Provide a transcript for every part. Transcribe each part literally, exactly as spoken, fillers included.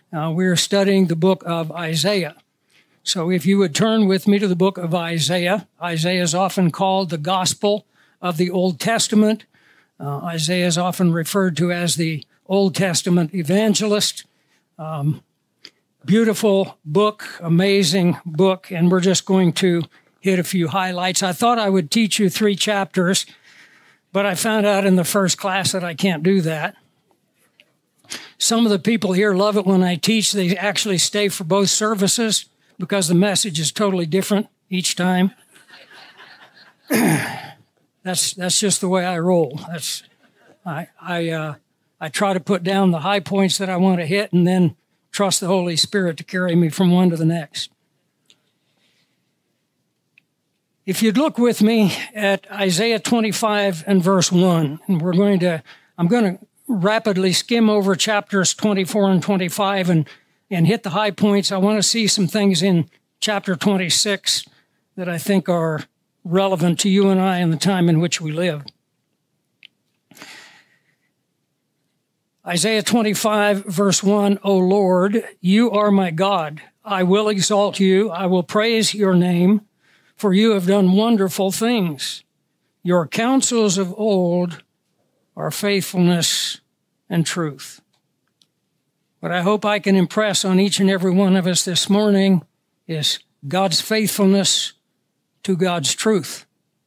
Uh, we're studying the book of Isaiah. So if you would turn with me to the book of Isaiah. Isaiah is often called the gospel of the Old Testament. Uh, Isaiah is often referred to as the Old Testament evangelist. Um, beautiful book, amazing book, and we're just going to hit a few highlights. I thought I would teach you three chapters, but I found out in the first class that I can't do that. Some of the people here love it when I teach. They actually stay for both services because the message is totally different each time. that's that's just the way I roll. That's I I uh, I try to put down the high points that I want to hit, and then trust the Holy Spirit to carry me from one to the next. If you'd look with me at Isaiah twenty-five and verse one, and we're going to I'm going to rapidly skim over chapters twenty-four and twenty-five and, and hit the high points. I want to see some things in chapter twenty-six that I think are relevant to you and I in the time in which we live. Isaiah twenty-five, verse one, O Lord, you are my God. I will exalt you. I will praise your name, for you have done wonderful things. Your counsels of old are faithfulness and truth. What I hope I can impress on each and every one of us this morning is God's faithfulness to God's truth.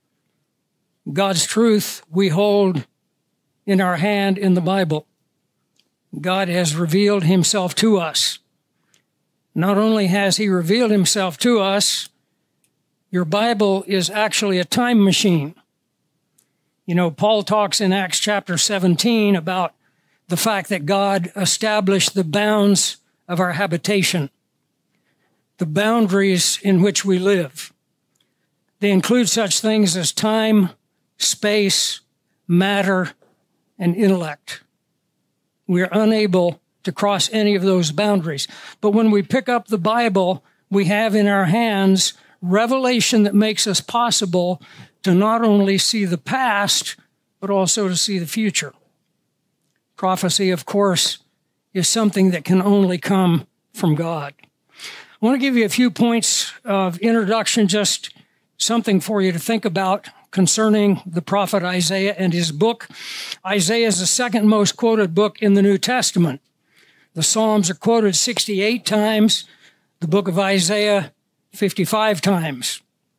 God's truth we hold in our hand in the Bible. God has revealed himself to us. Not only has he revealed himself to us, your Bible is actually a time machine. You know, Paul talks in Acts chapter seventeen about the fact that God established the bounds of our habitation, the boundaries in which we live. They include such things as time, space, matter, and intellect. We're unable to cross any of those boundaries. But when we pick up the Bible, we have in our hands revelation that makes us possible to not only see the past, but also to see the future. Prophecy, of course, is something that can only come from God. I want to give you a few points of introduction, just something for you to think about concerning the prophet Isaiah and his book. Isaiah is the second most quoted book in the New Testament. The Psalms are quoted sixty-eight times, the book of Isaiah fifty-five times.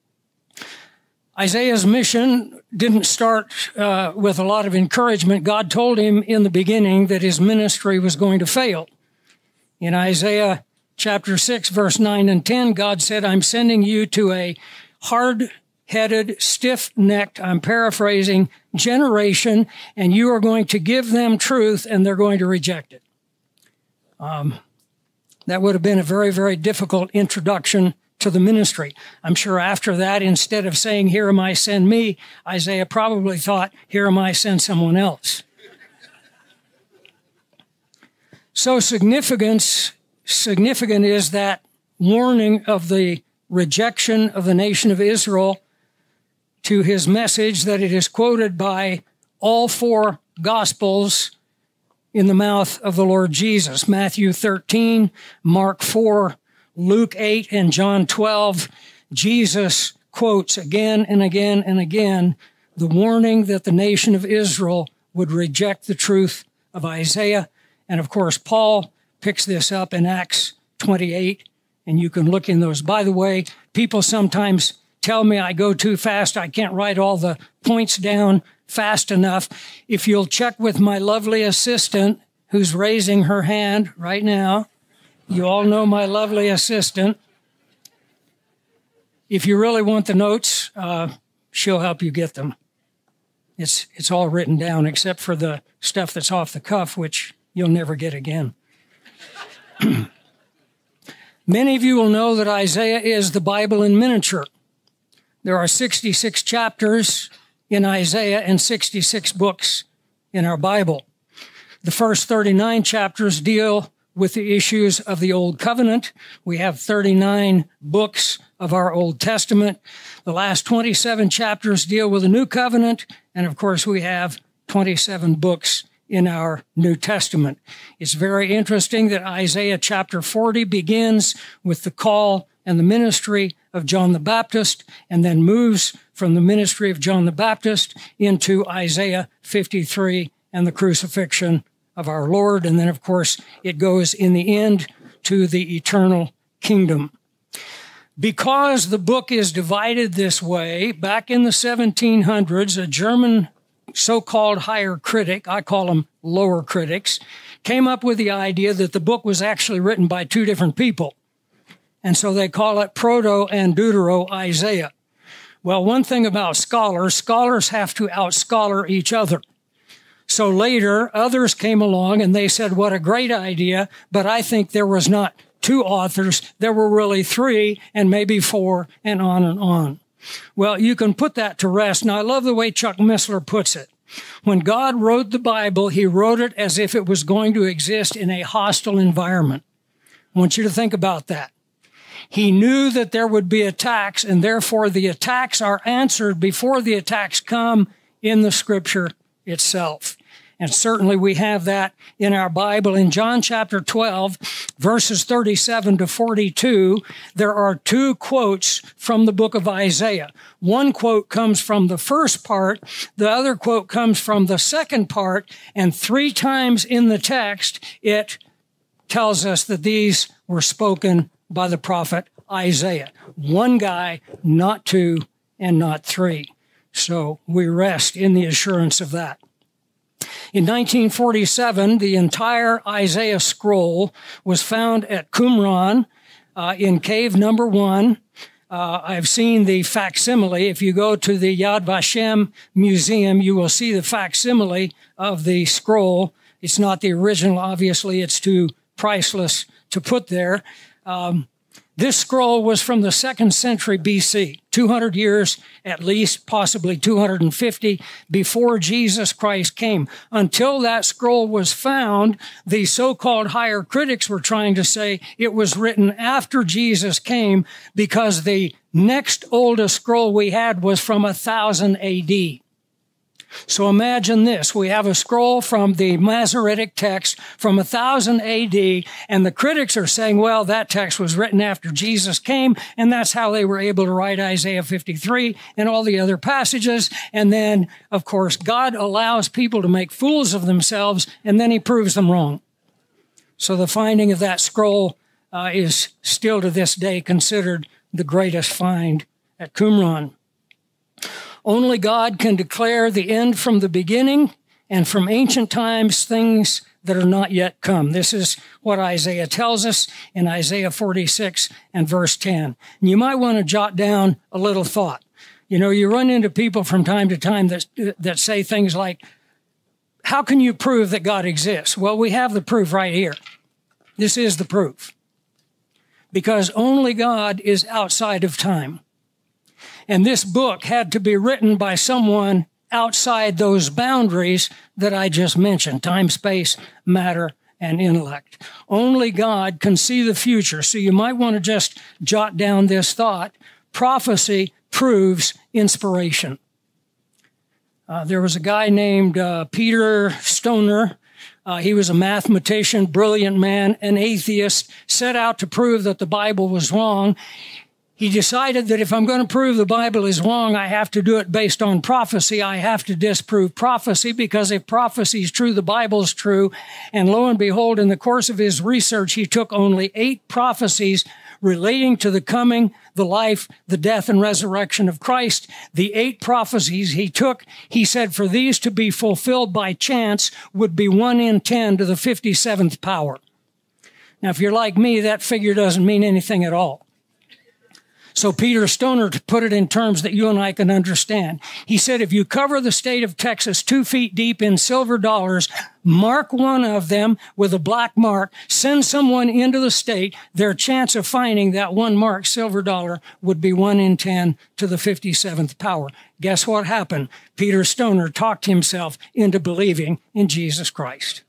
Isaiah's mission didn't start uh, with a lot of encouragement. God told him in the beginning that his ministry was going to fail. In Isaiah chapter six, verse nine and ten, God said, I'm sending you to a hard-headed, stiff-necked, I'm paraphrasing, generation, and you are going to give them truth, and they're going to reject it. Um, that would have been a very, very difficult introduction to the ministry. I'm sure after that, instead of saying, here am I, send me, Isaiah probably thought, here am I, send someone else. So significance, significant is that warning of the rejection of the nation of Israel to his message that it is quoted by all four Gospels in the mouth of the Lord Jesus. Matthew thirteen, Mark four, Luke eight, and John twelve. Jesus quotes again and again and again the warning that the nation of Israel would reject the truth of Isaiah. And of course, Paul picks this up in Acts twenty-eight, and you can look in those. By the way, people sometimes tell me I go too fast. I can't write all the points down fast enough. If you'll check with my lovely assistant, who's raising her hand right now. You all know my lovely assistant. If you really want the notes, uh, she'll help you get them. It's it's all written down except for the stuff that's off the cuff, which you'll never get again. Many of you will know that Isaiah is the Bible in miniature. There are sixty-six chapters in Isaiah and sixty-six books in our Bible. The first thirty-nine chapters deal with the issues of the Old Covenant. We have thirty-nine books of our Old Testament. The last twenty-seven chapters deal with the New Covenant. And of course, we have twenty-seven books in our New Testament. It's very interesting that Isaiah chapter forty begins with the call and the ministry of John the Baptist, and then moves from the ministry of John the Baptist into Isaiah fifty-three and the crucifixion of our Lord. And then, of course, it goes in the end to the eternal kingdom. Because the book is divided this way, back in the seventeen hundreds, a German so-called higher critic, I call them lower critics, came up with the idea that the book was actually written by two different people. And so they call it Proto and Deutero Isaiah. Well, one thing about scholars, scholars have to out-scholar each other. So later, others came along and they said, what a great idea, but I think there was not two authors, there were really three and maybe four, and on and on. Well, you can put that to rest. And I love the way Chuck Missler puts it. When God wrote the Bible, he wrote it as if it was going to exist in a hostile environment. I want you to think about that. He knew that there would be attacks, and therefore the attacks are answered before the attacks come in the Scripture itself. And certainly we have that in our Bible. In John chapter twelve, verses thirty-seven to forty-two, there are two quotes from the book of Isaiah. One quote comes from the first part, the other quote comes from the second part, and three times in the text it tells us that these were spoken by the prophet Isaiah. One guy, not two, and not three. So we rest in the assurance of that. In nineteen forty-seven, the entire Isaiah scroll was found at Qumran uh, in cave number one. Uh, I've seen the facsimile. If you go to the Yad Vashem Museum, you will see the facsimile of the scroll. It's not the original, obviously. It's too priceless to put there. Um, This scroll was from the second century B C, two hundred years at least, possibly two hundred fifty, before Jesus Christ came. Until that scroll was found, the so-called higher critics were trying to say it was written after Jesus came because the next oldest scroll we had was from one thousand A D. So imagine this. We have a scroll from the Masoretic text from one thousand A D, and the critics are saying, well, that text was written after Jesus came, and that's how they were able to write Isaiah fifty-three and all the other passages. And then, of course, God allows people to make fools of themselves, and then he proves them wrong. So the finding of that scroll uh, is still to this day considered the greatest find at Qumran. Only God can declare the end from the beginning, and from ancient times things that are not yet come. This is what Isaiah tells us in Isaiah forty-six and verse ten. And you might want to jot down a little thought. You know, you run into people from time to time that, that say things like, how can you prove that God exists? Well, we have the proof right here. This is the proof. Because only God is outside of time. And this book had to be written by someone outside those boundaries that I just mentioned, time, space, matter, and intellect. Only God can see the future. So you might want to just jot down this thought. Prophecy proves inspiration. Uh, there was a guy named uh, Peter Stoner. Uh, he was a mathematician, brilliant man, an atheist, set out to prove that the Bible was wrong. He decided that if I'm going to prove the Bible is wrong, I have to do it based on prophecy. I have to disprove prophecy, because if prophecy is true, the Bible is true. And lo and behold, in the course of his research, he took only eight prophecies relating to the coming, the life, the death, and resurrection of Christ. The eight prophecies he took, he said, for these to be fulfilled by chance would be one in ten to the fifty-seventh power. Now, if you're like me, that figure doesn't mean anything at all. So Peter Stoner, to put it in terms that you and I can understand, he said, if you cover the state of Texas two feet deep in silver dollars, mark one of them with a black mark, send someone into the state, their chance of finding that one marked silver dollar would be one in ten to the fifty-seventh power. Guess what happened? Peter Stoner talked himself into believing in Jesus Christ.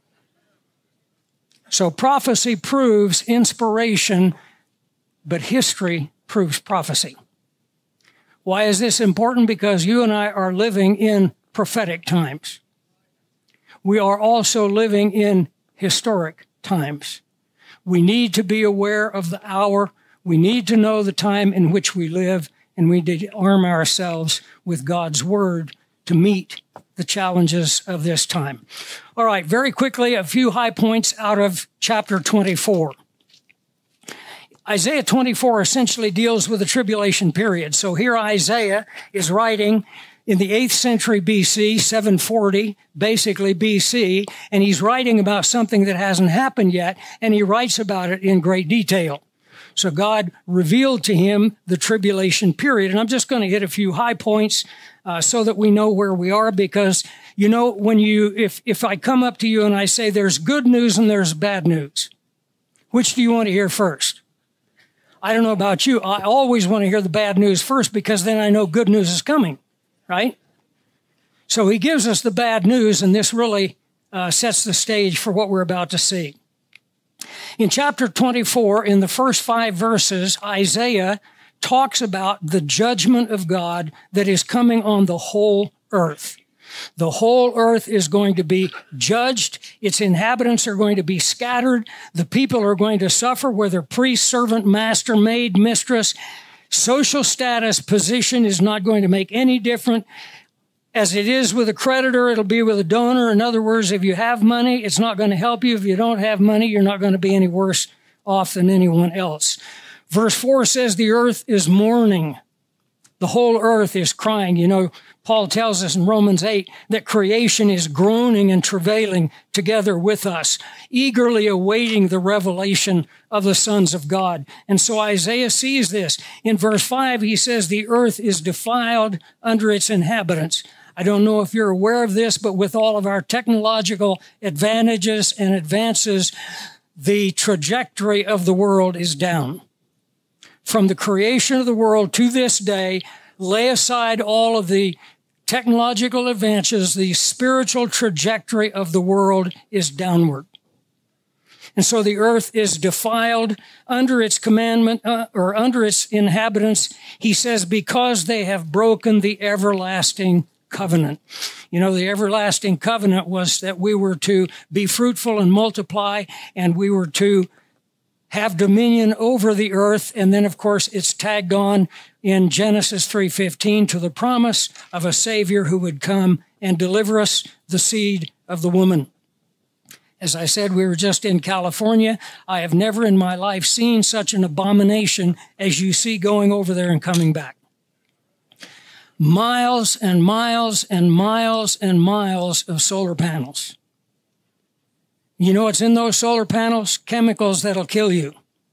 So prophecy proves inspiration, but history proves prophecy. Why is this important? Because you and I are living in prophetic times. we are also living in historic times. We need to be aware of the hour. We need to know the time in which we live, and we need to arm ourselves with God's word to meet the challenges of this time. All right, very quickly, a few high points out of chapter twenty-four. Isaiah twenty-four essentially deals with the tribulation period. So here Isaiah is writing in the eighth century B C, seven forty, basically B C, and he's writing about something that hasn't happened yet, and he writes about it in great detail. So God revealed to him the tribulation period. And I'm just going to hit a few high points uh, so that we know where we are, because, you know, when you, if, if I come up to you and I say there's good news and there's bad news, which do you want to hear first? I don't know about you. I always want to hear the bad news first, because then I know good news is coming, right? So he gives us the bad news, and this really uh, sets the stage for what we're about to see. In chapter twenty-four, in the first five verses, Isaiah talks about the judgment of God that is coming on the whole earth. The whole earth is going to be judged. Its inhabitants are going to be scattered. The people are going to suffer, whether priest, servant, master, maid, mistress. Social status, position is not going to make any difference. As it is with a creditor, it'll be with a donor. In other words, if you have money, it's not going to help you. If you don't have money, you're not going to be any worse off than anyone else. Verse four says the earth is mourning. The whole earth is crying. You know, Paul tells us in Romans eight that creation is groaning and travailing together with us, eagerly awaiting the revelation of the sons of God. And so Isaiah sees this. In verse five, he says the earth is defiled under its inhabitants. I don't know if you're aware of this, but with all of our technological advantages and advances, the trajectory of the world is down. From the creation of the world to this day, lay aside all of the technological advances, the spiritual trajectory of the world is downward. And so the earth is defiled under its commandment, uh, or under its inhabitants. He says, because they have broken the everlasting covenant. You know, the everlasting covenant was that we were to be fruitful and multiply, and we were to have dominion over the earth. And then, of course, it's tagged on in Genesis three fifteen to the promise of a Savior who would come and deliver us, the seed of the woman. As I said, we were just in California. I have never in my life seen such an abomination as you see going over there and coming back. Miles and miles and miles and miles of solar panels. You know what's in those solar panels? Chemicals that'll kill you.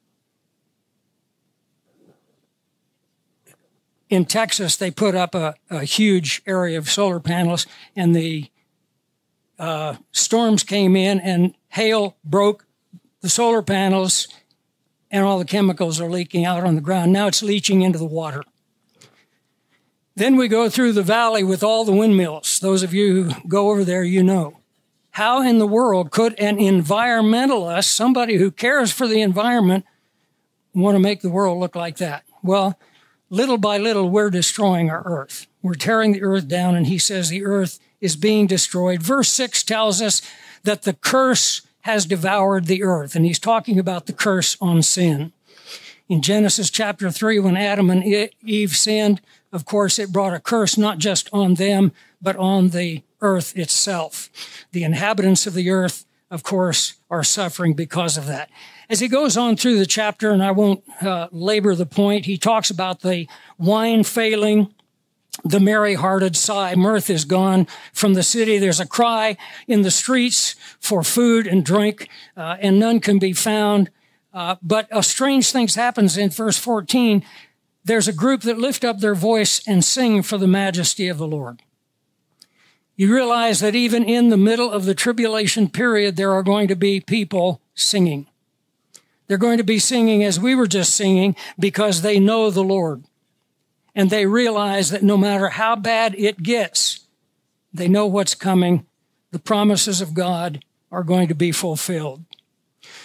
In Texas, they put up a, a huge area of solar panels, and the uh, storms came in, and hail broke the solar panels, and all the chemicals are leaking out on the ground. Now it's leaching into the water. Then we go through the valley with all the windmills. Those of you who go over there, you know. How in the world could an environmentalist, somebody who cares for the environment, want to make the world look like that? Well, little by little, we're destroying our earth. We're tearing the earth down, and he says the earth is being destroyed. Verse six tells us that the curse has devoured the earth, and he's talking about the curse on sin. In Genesis chapter three, when Adam and Eve sinned, of course, it brought a curse not just on them, but on the earth itself. The inhabitants of the earth, of course, are suffering because of that. As he goes on through the chapter, and I won't uh, labor the point, he talks about the wine failing, the merry-hearted sigh. Mirth is gone from the city. There's a cry in the streets for food and drink, uh, and none can be found. Uh, but a strange thing happens in verse fourteen. There's a group that lift up their voice and sing for the majesty of the Lord. You realize that even in the middle of the tribulation period, there are going to be people singing. They're going to be singing as we were just singing because they know the Lord. And they realize that no matter how bad it gets, they know what's coming. The promises of God are going to be fulfilled.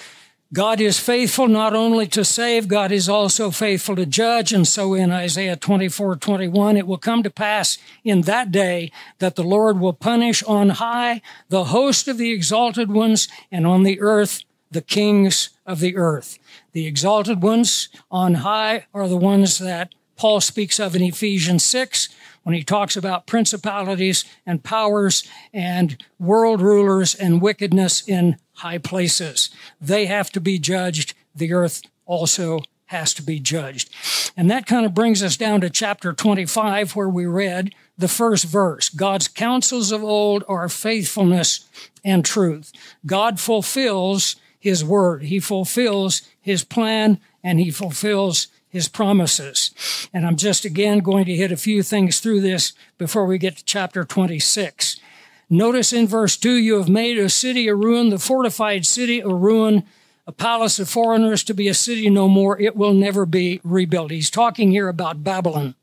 God is faithful not only to save, God is also faithful to judge. And so in Isaiah twenty-four twenty-one, it will come to pass in that day that the Lord will punish on high the host of the exalted ones, and on the earth the kings of the earth. The exalted ones on high are the ones that Paul speaks of in Ephesians six, when he talks about principalities and powers and world rulers and wickedness in high places. They have to be judged. The earth also has to be judged. And that kind of brings us down to chapter twenty-five, where we read the first verse. God's counsels of old are faithfulness and truth. God fulfills his word. He fulfills his plan, and he fulfills his promises. And I'm just again going to hit a few things through this before we get to chapter twenty-six. Notice in verse two, you have made a city a ruin, the fortified city a ruin, a palace of foreigners to be a city no more. It will never be rebuilt. He's talking here about Babylon.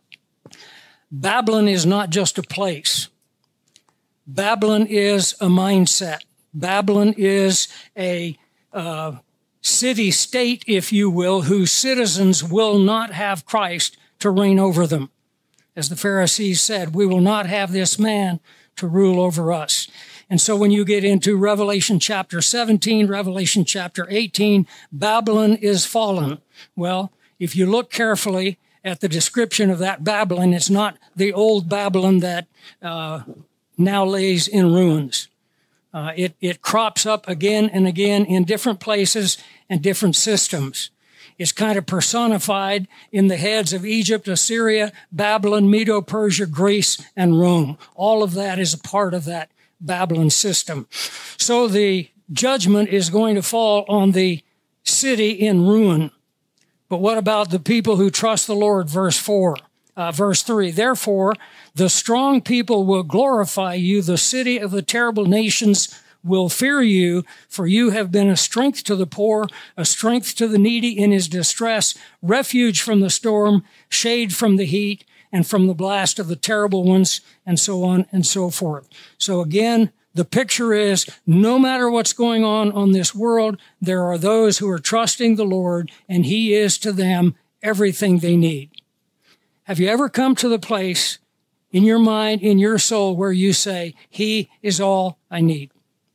Babylon is not just a place. Babylon is a mindset. Babylon is a uh, city-state, if you will, whose citizens will not have Christ to reign over them. As the Pharisees said, we will not have this man to rule over us. And so when you get into Revelation chapter seventeen, Revelation chapter eighteen, Babylon is fallen. Well, if you look carefully at the description of that Babylon, it's not the old Babylon that uh, now lays in ruins. Uh, it, it crops up again and again in different places and different systems. It's kind of personified in the heads of Egypt, Assyria, Babylon, Medo-Persia, Greece, and Rome. All of that is a part of that Babylon system. So the judgment is going to fall on the city in ruin. But what about the people who trust the Lord? Verse four, uh, verse three. Therefore, the strong people will glorify you. The city of the terrible nations will fear you, for you have been a strength to the poor, a strength to the needy in his distress, refuge from the storm, shade from the heat, and from the blast of the terrible ones, and so on and so forth. So again, the picture is no matter what's going on on this world, there are those who are trusting the Lord, and he is to them everything they need. Have you ever come to the place in your mind, in your soul, where you say, he is all I need?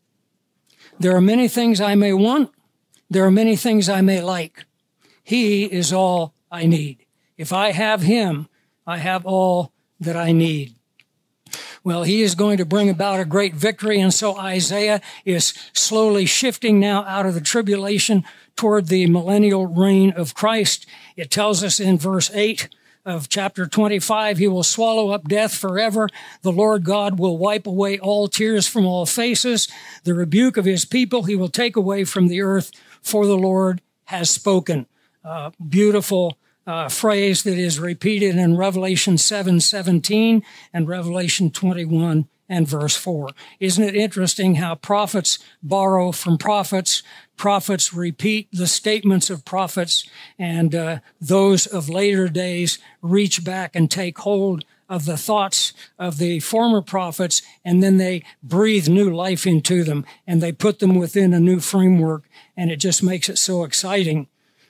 There are many things I may want. There are many things I may like. He is all I need. If I have him, I have all that I need. Well, he is going to bring about a great victory, and so Isaiah is slowly shifting now out of the tribulation toward the millennial reign of Christ. It tells us in verse eight of chapter twenty-five, he will swallow up death forever. The Lord God will wipe away all tears from all faces. The rebuke of his people he will take away from the earth, for the Lord has spoken. Uh, beautiful uh, phrase that is repeated in Revelation seven seventeen and Revelation twenty-one and verse four. Isn't it interesting how prophets borrow from prophets? Prophets repeat the statements of prophets, and uh, those of later days reach back and take hold of the thoughts of the former prophets, and then they breathe new life into them, and they put them within a new framework, and it just makes it so exciting.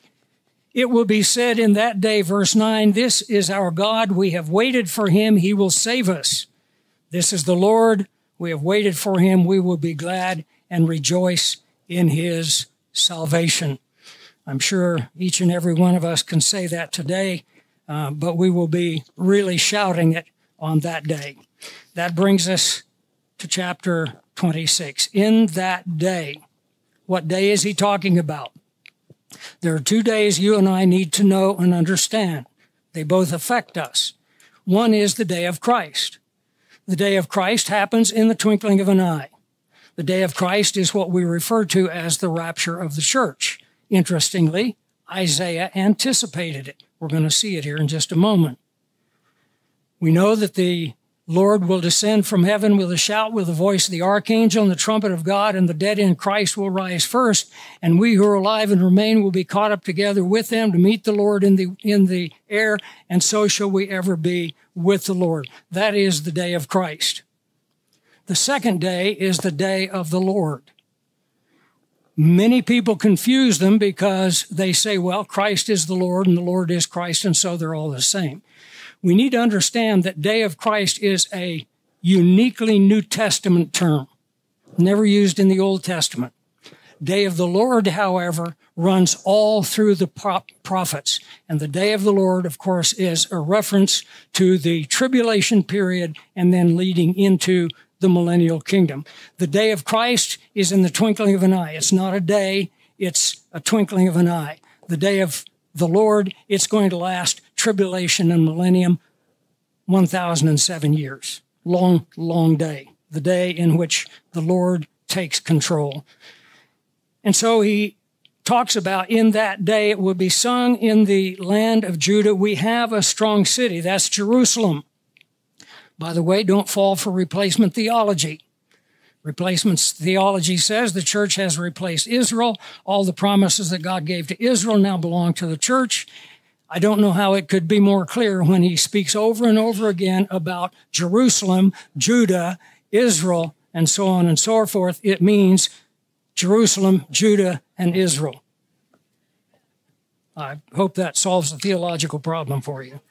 It will be said in that day, verse nine, this is our God. We have waited for him. He will save us. This is the Lord. We have waited for him. We will be glad and rejoice in his salvation. I'm sure each and every one of us can say that today, uh, but we will be really shouting it on that day. That brings us to chapter twenty-six. In that day, what day is he talking about? There are two days you and I need to know and understand. They both affect us. One is the day of Christ. The day of Christ happens in the twinkling of an eye. The day of Christ is what we refer to as the rapture of the church. Interestingly, Isaiah anticipated it. We're going to see it here in just a moment. We know that the Lord will descend from heaven with a shout, with the voice of the archangel and the trumpet of God, and the dead in Christ will rise first, and we who are alive and remain will be caught up together with them to meet the Lord in the in the air, and so shall we ever be with the Lord. That is the day of Christ. The second day is the day of the Lord. Many people confuse them because they say, well, Christ is the Lord and the Lord is Christ, and so they're all the same. We need to understand that day of Christ is a uniquely New Testament term, never used in the Old Testament. Day of the Lord, however, runs all through the prophets. And the day of the Lord, of course, is a reference to the tribulation period and then leading into the millennial kingdom. The day of Christ is in the twinkling of an eye. It's not a day, it's a twinkling of an eye. The day of the Lord, it's going to last tribulation and millennium, one thousand seven years. Long, long day. The day in which the Lord takes control. And so he talks about in that day it will be sung in the land of Judah, we have a strong city. That's Jerusalem. By the way, don't fall for replacement theology. Replacement theology says the church has replaced Israel. All the promises that God gave to Israel now belong to the church. I don't know how it could be more clear when he speaks over and over again about Jerusalem, Judah, Israel, and so on and so forth. It means Jerusalem, Judah, and Israel. I hope that solves the theological problem for you.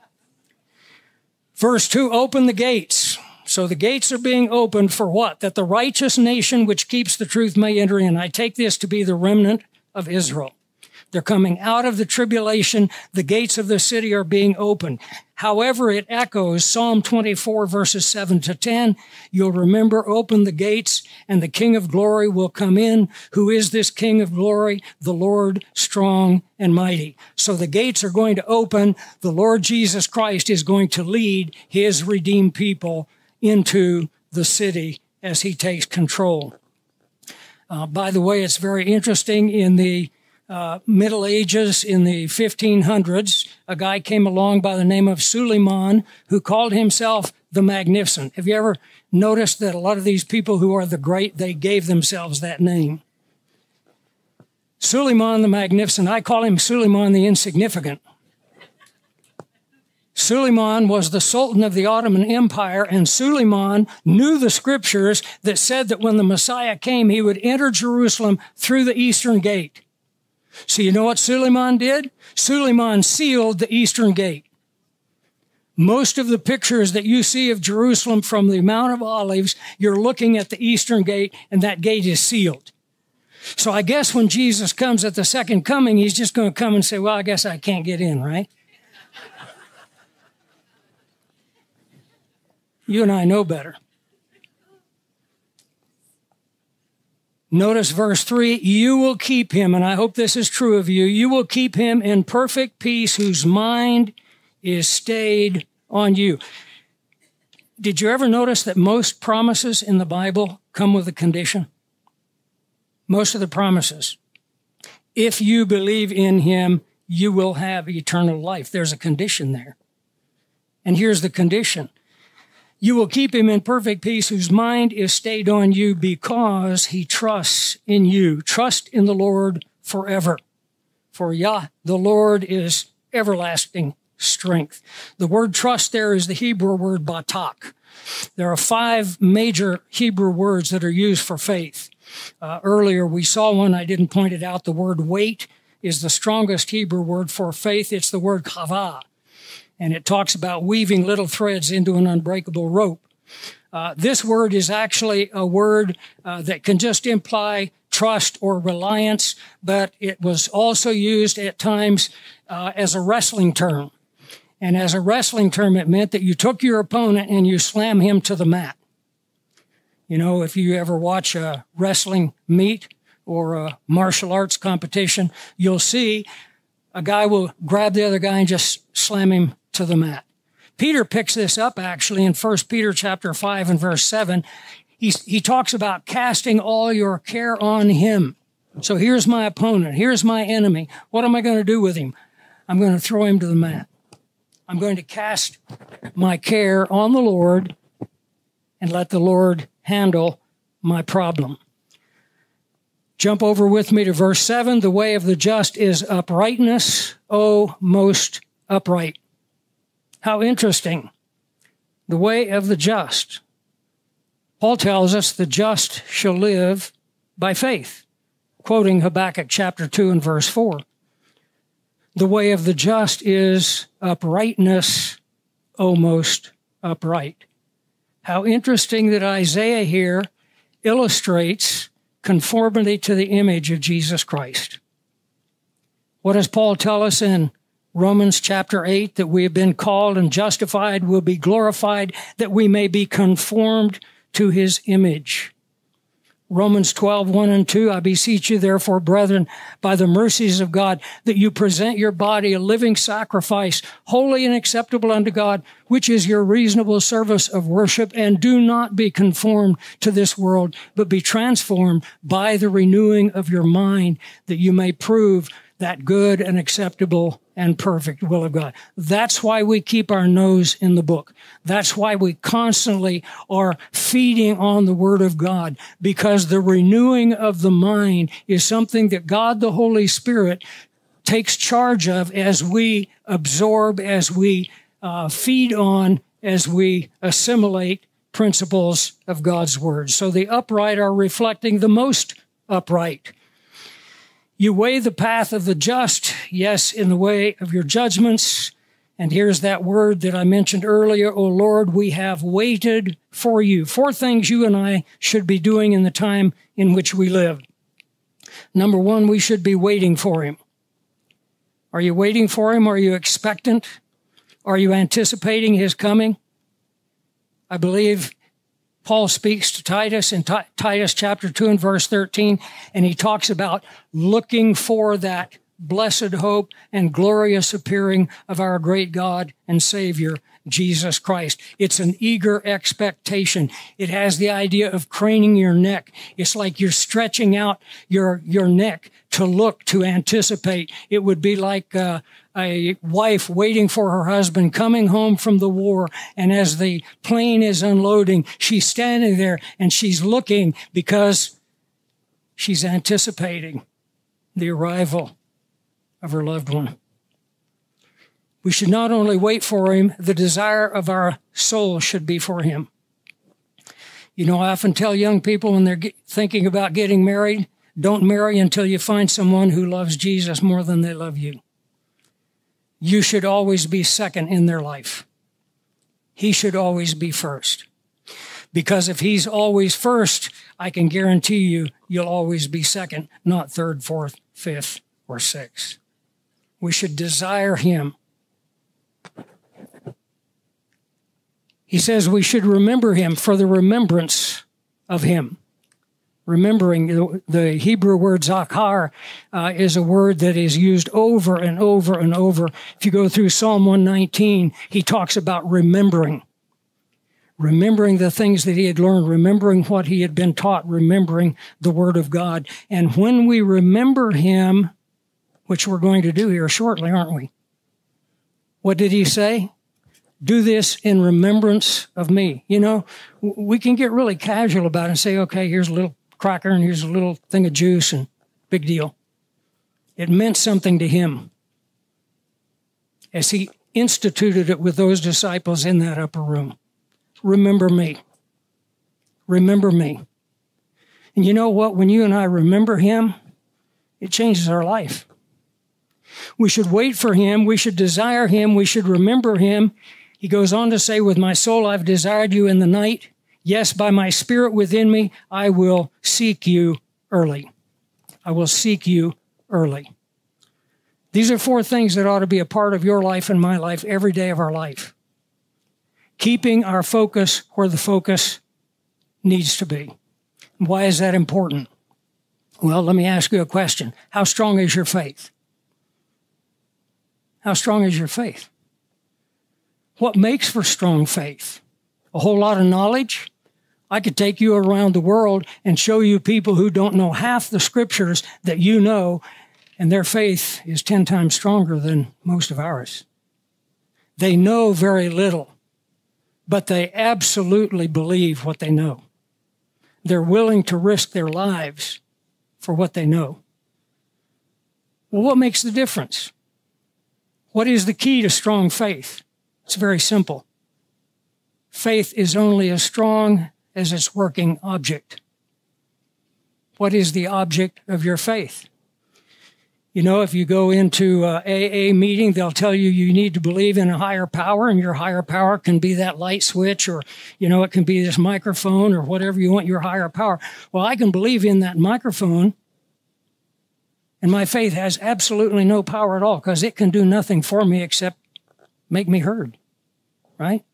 Verse two, open the gates. So the gates are being opened for what? That the righteous nation which keeps the truth may enter in. I take this to be the remnant of Israel. They're coming out of the tribulation. The gates of the city are being opened. However, it echoes Psalm twenty-four, verses seven to ten. You'll remember, open the gates, and the King of glory will come in. Who is this King of glory? The Lord strong and mighty. So the gates are going to open. The Lord Jesus Christ is going to lead his redeemed people into the city as he takes control. Uh, by the way, it's very interesting. In the Uh, Middle Ages, in the fifteen hundreds, a guy came along by the name of Suleiman who called himself the Magnificent. Have you ever noticed that a lot of these people who are the great, they gave themselves that name? Suleiman the Magnificent. I call him Suleiman the Insignificant. Suleiman was the Sultan of the Ottoman Empire, and Suleiman knew the scriptures that said that when the Messiah came, he would enter Jerusalem through the eastern gate. So you know what Suleiman did? Suleiman sealed the eastern gate. Most of the pictures that you see of Jerusalem from the Mount of Olives, you're looking at the eastern gate, and that gate is sealed. So I guess when Jesus comes at the second coming, he's just going to come and say, well, I guess I can't get in, right? You and I know better. Notice verse three, you will keep him, and I hope this is true of you, you will keep him in perfect peace whose mind is stayed on you. Did you ever notice that most promises in the Bible come with a condition? Most of the promises. If you believe in him, you will have eternal life. There's a condition there. And here's the condition. You will keep him in perfect peace whose mind is stayed on you because he trusts in you. Trust in the Lord forever. For Yah, the Lord, is everlasting strength. The word trust there is the Hebrew word batak. There are five major Hebrew words that are used for faith. Uh, earlier we saw one, I didn't point it out. The word wait is the strongest Hebrew word for faith. It's the word kavah. And it talks about weaving little threads into an unbreakable rope. Uh, this word is actually a word uh, that can just imply trust or reliance, but it was also used at times uh, as a wrestling term. And as a wrestling term, it meant that you took your opponent and you slam him to the mat. You know, if you ever watch a wrestling meet or a martial arts competition, you'll see a guy will grab the other guy and just slam him to the mat. Peter picks this up actually in First Peter chapter five and verse seven. He, he talks about casting all your care on him. So here's my opponent. Here's my enemy. What am I going to do with him? I'm going to throw him to the mat. I'm going to cast my care on the Lord and let the Lord handle my problem. Jump over with me to verse seven. The way of the just is uprightness, O most upright. How interesting. The way of the just. Paul tells us the just shall live by faith. quoting Habakkuk chapter two and verse four. The way of the just is uprightness, almost upright. How interesting that Isaiah here illustrates conformity to the image of Jesus Christ. What does Paul tell us in Romans chapter eight? That we have been called and justified, will be glorified, that we may be conformed to his image. Romans twelve, one and two, I beseech you, therefore, brethren, by the mercies of God, that you present your body a living sacrifice, holy and acceptable unto God, which is your reasonable service of worship, and do not be conformed to this world, but be transformed by the renewing of your mind, that you may prove that good and acceptable and perfect will of God. That's why we keep our nose in the book. That's why we constantly are feeding on the Word of God, because the renewing of the mind is something that God, the Holy Spirit, takes charge of as we absorb, as we uh, feed on, as we assimilate principles of God's Word. So the upright are reflecting the most upright. You weigh the path of the just, yes, in the way of your judgments. And here's that word that I mentioned earlier, O Lord, we have waited for you. Four things you and I should be doing in the time in which we live. Number one, we should be waiting for him. Are you waiting for him? Are you expectant? Are you anticipating his coming? I believe Paul speaks to Titus in T- Titus chapter two and verse thirteen, and he talks about looking for that blessed hope and glorious appearing of our great God and Savior, Jesus Christ. It's an eager expectation. It has the idea of craning your neck. It's like you're stretching out your, your neck to look, to anticipate. It would be like uh, a wife waiting for her husband coming home from the war, and as the plane is unloading, she's standing there and she's looking because she's anticipating the arrival of her loved one. We should not only wait for him, the desire of our soul should be for him. You know, I often tell young people when they're get, thinking about getting married, don't marry until you find someone who loves Jesus more than they love you. You should always be second in their life. He should always be first. Because if he's always first, I can guarantee you, you'll always be second, not third, fourth, fifth, or sixth. We should desire him. He says we should remember him for the remembrance of him. Remembering, the, the Hebrew word zakar uh, is a word that is used over and over and over. If you go through Psalm one nineteen, he talks about remembering. Remembering the things that he had learned, remembering what he had been taught, remembering the Word of God. And when we remember him, which we're going to do here shortly, aren't we? What did he say? Do this in remembrance of me. You know, we can get really casual about it and say, okay, here's a little cracker and here's a little thing of juice and big deal. It meant something to him as he instituted it with those disciples in that upper room. Remember me. Remember me. And you know what? When you and I remember him, it changes our life. We should wait for him. We should desire him. We should remember him. He goes on to say, with my soul I've desired you in the night. Yes, by my spirit within me, I will seek you early. I will seek you early. These are four things that ought to be a part of your life and my life every day of our life. Keeping our focus where the focus needs to be. Why is that important? Well, let me ask you a question. How strong is your faith? How strong is your faith? What makes for strong faith? A whole lot of knowledge? I could take you around the world and show you people who don't know half the scriptures that you know, and their faith is ten times stronger than most of ours. They know very little, but they absolutely believe what they know. They're willing to risk their lives for what they know. Well, what makes the difference? What is the key to strong faith? It's very simple. Faith is only as strong as its working object. What is the object of your faith? You know, if you go into a A A meeting, they'll tell you you need to believe in a higher power, and your higher power can be that light switch, or, you know, it can be this microphone or whatever you want your higher power. Well, I can believe in that microphone, and my faith has absolutely no power at all because it can do nothing for me except make me heard, right?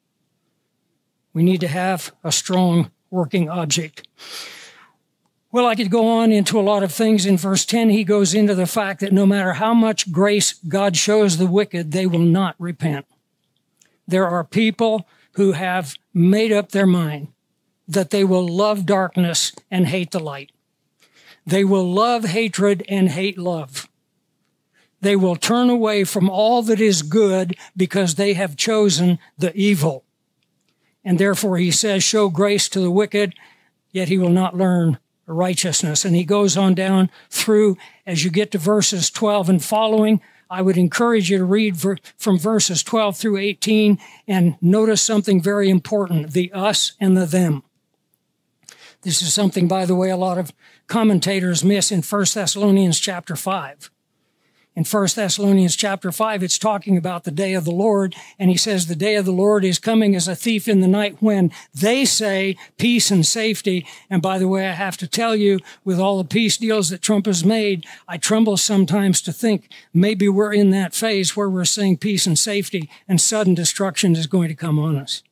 We need to have a strong working object. Well, I could go on into a lot of things. In verse ten, he goes into the fact that no matter how much grace God shows the wicked, they will not repent. There are people who have made up their mind that they will love darkness and hate the light. They will love hatred and hate love. They will turn away from all that is good because they have chosen the evil. And therefore, he says, show grace to the wicked, yet he will not learn righteousness. And he goes on down through, as you get to verses twelve and following, I would encourage you to read ver- from verses twelve through eighteen and notice something very important, the us and the them. This is something, by the way, a lot of commentators miss in First Thessalonians chapter five. In First Thessalonians chapter five, it's talking about the day of the Lord, and he says the day of the Lord is coming as a thief in the night when they say peace and safety. And by the way, I have to tell you, with all the peace deals that Trump has made, I tremble sometimes to think maybe we're in that phase where we're saying peace and safety, and sudden destruction is going to come on us.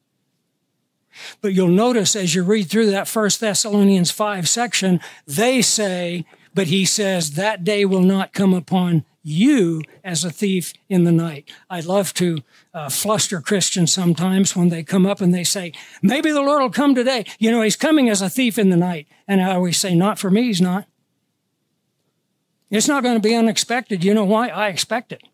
But you'll notice as you read through that First Thessalonians five section, they say, but he says that day will not come upon you as a thief in the night. I love to uh, fluster Christians sometimes when they come up and they say, maybe the Lord will come today. You know, he's coming as a thief in the night. And I always say, not for me, he's not. It's not going to be unexpected. You know why? I expect it.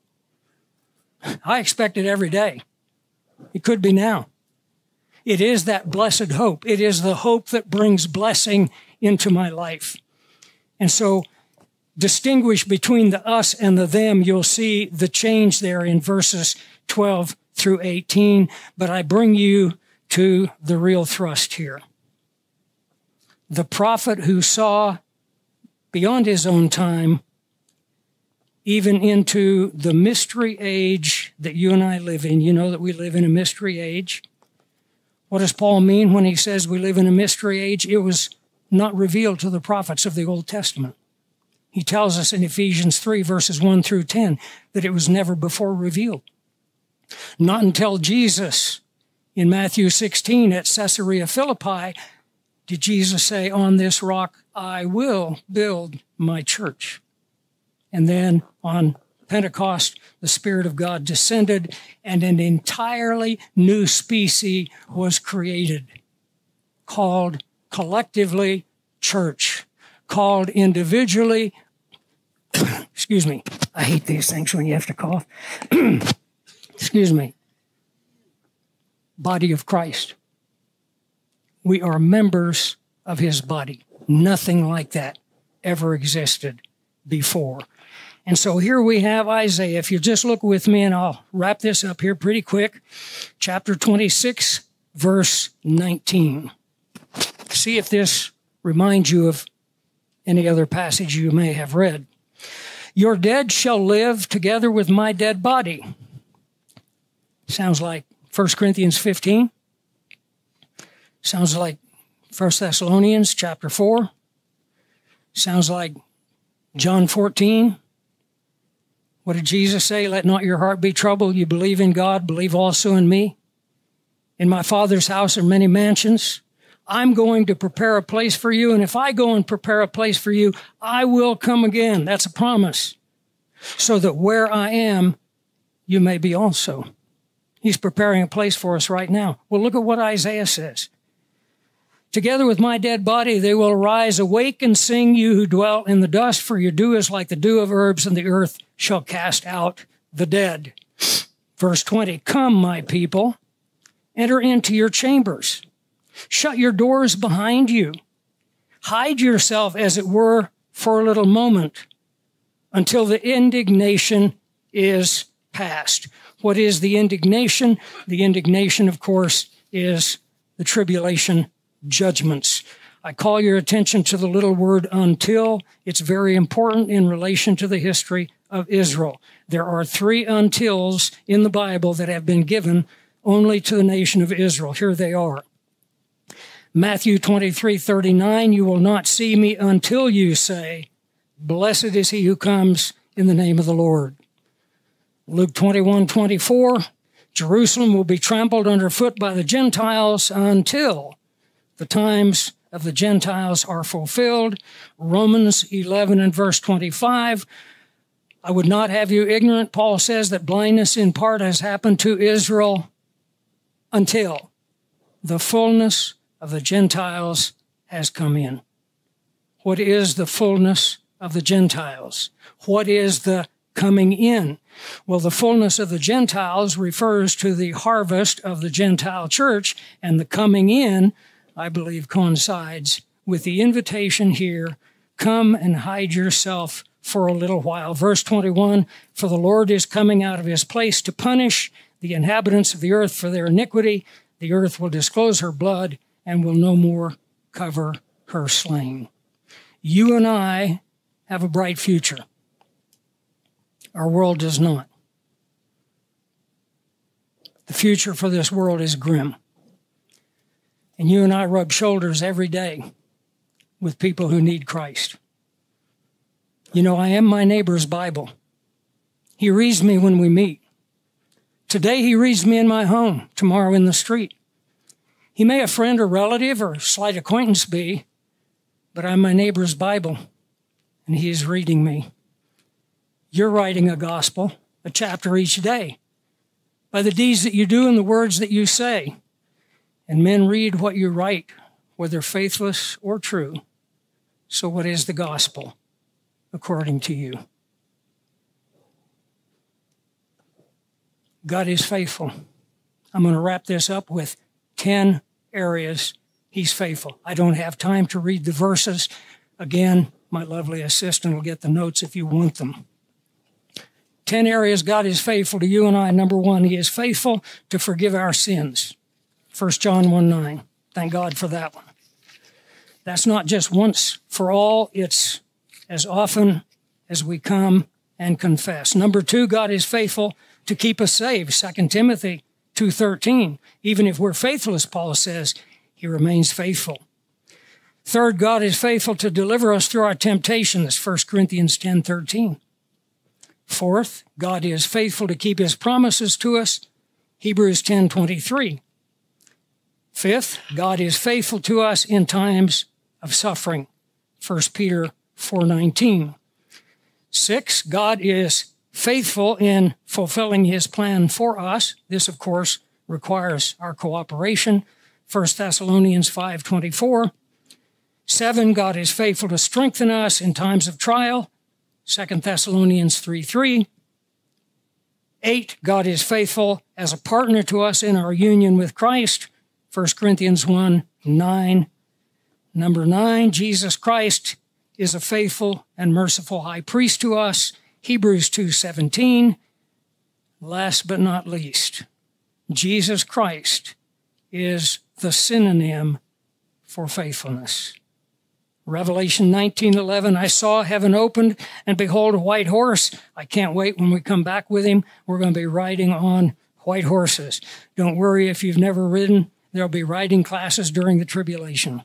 I expect it every day. It could be now. It is that blessed hope. It is the hope that brings blessing into my life. And so distinguish between the us and the them. You'll see the change there in verses twelve through eighteen. But I bring you to the real thrust here. The prophet who saw beyond his own time, even into the mystery age that you and I live in. You know that we live in a mystery age. What does Paul mean when he says we live in a mystery age? It was not revealed to the prophets of the Old Testament. He tells us in Ephesians three, verses one through ten, that it was never before revealed. Not until Jesus, in Matthew sixteen at Caesarea Philippi, did Jesus say, on this rock I will build my church. And then on Pentecost, the Spirit of God descended and an entirely new species was created, called collectively church, called individually, excuse me, I hate these things when you have to cough, excuse me, body of Christ. We are members of his body. Nothing like that ever existed before. And so here we have Isaiah. If you just look with me, and I'll wrap this up here pretty quick. Chapter twenty-six, verse nineteen. See if this reminds you of any other passage you may have read. Your dead shall live together with my dead body. Sounds like First Corinthians fifteen. Sounds like First Thessalonians chapter four. Sounds like John fourteen. What did Jesus say? Let not your heart be troubled. You believe in God, believe also in me. In my Father's house are many mansions. I'm going to prepare a place for you, and if I go and prepare a place for you, I will come again. That's a promise. So that where I am, you may be also. He's preparing a place for us right now. Well, look at what Isaiah says. Together with my dead body, they will arise, awake and sing, you who dwell in the dust, for your dew is like the dew of herbs, and the earth shall cast out the dead. Verse twenty, come, my people, enter into your chambers. Shut your doors behind you. Hide yourself, as it were, for a little moment, until the indignation is past. What is the indignation? The indignation, of course, is the tribulation judgments. I call your attention to the little word until. It's very important in relation to the history of Israel. There are three untils in the Bible that have been given only to the nation of Israel. Here they are. Matthew twenty-three thirty-nine, you will not see me until you say, blessed is he who comes in the name of the Lord. Luke twenty-one twenty-four, Jerusalem will be trampled underfoot by the Gentiles until the times of the Gentiles are fulfilled. Romans eleven and verse twenty-five, I would not have you ignorant. Paul says that blindness in part has happened to Israel until the fullness of the Gentiles has come in. What is the fullness of the Gentiles? What is the coming in? Well, the fullness of the Gentiles refers to the harvest of the Gentile church, and the coming in, I believe, coincides with the invitation here, come and hide yourself for a little while. Verse twenty-one, for the Lord is coming out of his place to punish the inhabitants of the earth for their iniquity. The earth will disclose her blood and will no more cover her slain. You and I have a bright future. Our world does not. The future for this world is grim. And you and I rub shoulders every day with people who need Christ. You know, I am my neighbor's Bible. He reads me when we meet. Today he reads me in my home, tomorrow in the street. He may a friend or relative or slight acquaintance be, but I'm my neighbor's Bible, and he is reading me. You're writing a gospel, a chapter each day, by the deeds that you do and the words that you say. And men read what you write, whether faithless or true. So what is the gospel according to you? God is faithful. I'm going to wrap this up with ten areas he's faithful. I don't have time to read the verses. Again, my lovely assistant will get the notes if you want them. Ten areas God is faithful to you and I. Number one, he is faithful to forgive our sins. First John one nine. Thank God for that one. That's not just once for all. It's as often as we come and confess. Number two, God is faithful to keep us saved. Second Timothy two thirteen. Even if we're faithless, Paul says, he remains faithful. Third, God is faithful to deliver us through our temptations. First Corinthians ten thirteen. Fourth, God is faithful to keep his promises to us. Hebrews ten twenty-three. Fifth, God is faithful to us in times of suffering. First Peter four nineteen. Six, God is faithful in fulfilling his plan for us. This, of course, requires our cooperation. First Thessalonians five twenty-four. Seven, God is faithful to strengthen us in times of trial. Second Thessalonians three three. Eight, God is faithful as a partner to us in our union with Christ. First Corinthians one nine. Number nine, Jesus Christ is a faithful and merciful high priest to us. Hebrews two seventeen. Last but not least, Jesus Christ is the synonym for faithfulness. Revelation nineteen eleven, I saw heaven opened, and behold, a white horse. I can't wait when we come back with him. We're going to be riding on white horses. Don't worry if you've never ridden. There'll be riding classes during the tribulation.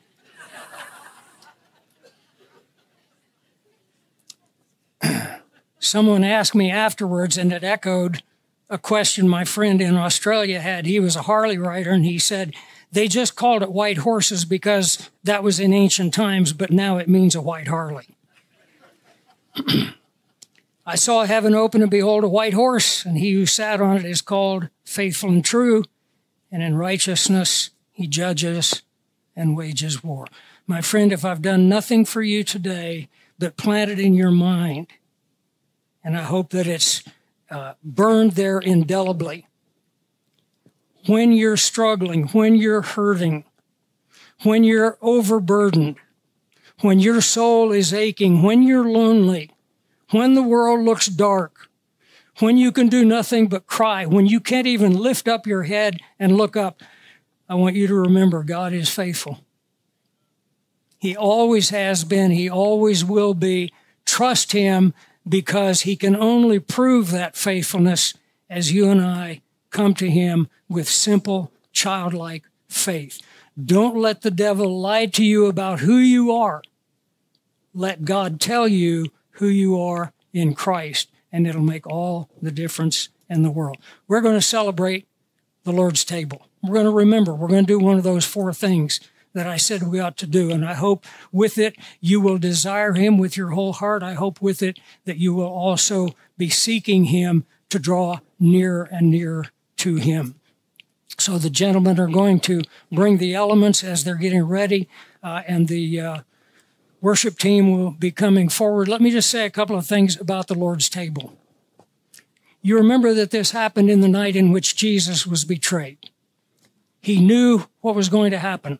Someone asked me afterwards, and it echoed a question my friend in Australia had. He was a Harley rider, and he said, they just called it white horses because that was in ancient times, but now it means a white Harley. I saw heaven open, and behold, a white horse, and he who sat on it is called Faithful and True, and in righteousness he judges and wages war. My friend, if I've done nothing for you today but planted in your mind, and I hope that it's uh, burned there indelibly, when you're struggling, when you're hurting, when you're overburdened, when your soul is aching, when you're lonely, when the world looks dark, when you can do nothing but cry, when you can't even lift up your head and look up, I want you to remember God is faithful. He always has been. He always will be. Trust him, because he can only prove that faithfulness as you and I come to him with simple, childlike faith. Don't let the devil lie to you about who you are. Let God tell you who you are in Christ, and it'll make all the difference in the world. We're going to celebrate the Lord's table. We're going to remember, we're going to do one of those four things that I said we ought to do. And I hope with it, you will desire him with your whole heart. I hope with it that you will also be seeking him to draw nearer and nearer to him. So the gentlemen are going to bring the elements as they're getting ready, uh, and the uh, worship team will be coming forward. Let me just say a couple of things about the Lord's table. You remember that this happened in the night in which Jesus was betrayed. He knew what was going to happen.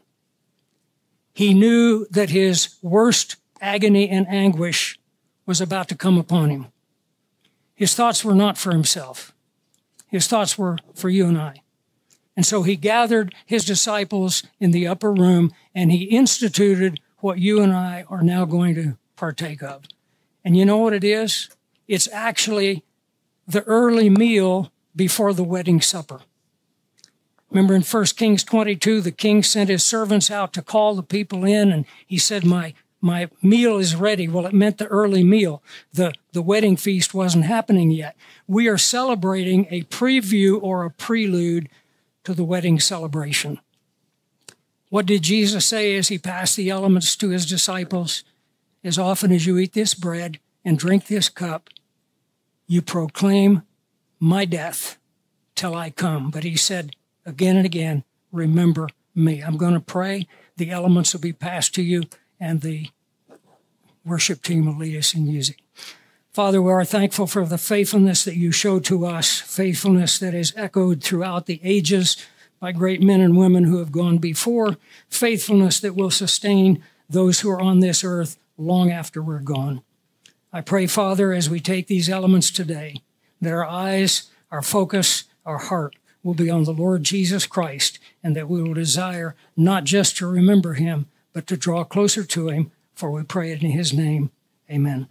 He knew that his worst agony and anguish was about to come upon him. His thoughts were not for himself. His thoughts were for you and I. And so he gathered his disciples in the upper room, and he instituted what you and I are now going to partake of. And you know what it is? It's actually the early meal before the wedding supper. Remember in First Kings twenty-two, the king sent his servants out to call the people in, and he said, my, my meal is ready. Well, it meant the early meal. The, the wedding feast wasn't happening yet. We are celebrating a preview or a prelude to the wedding celebration. What did Jesus say as he passed the elements to his disciples? As often as you eat this bread and drink this cup, you proclaim my death till I come. But he said, again and again, remember me. I'm going to pray. The elements will be passed to you, and the worship team will lead us in music. Father, we are thankful for the faithfulness that you show to us, faithfulness that is echoed throughout the ages by great men and women who have gone before, faithfulness that will sustain those who are on this earth long after we're gone. I pray, Father, as we take these elements today, that our eyes, our focus, our heart will be on the Lord Jesus Christ, and that we will desire not just to remember him, but to draw closer to him, for we pray it in his name. Amen.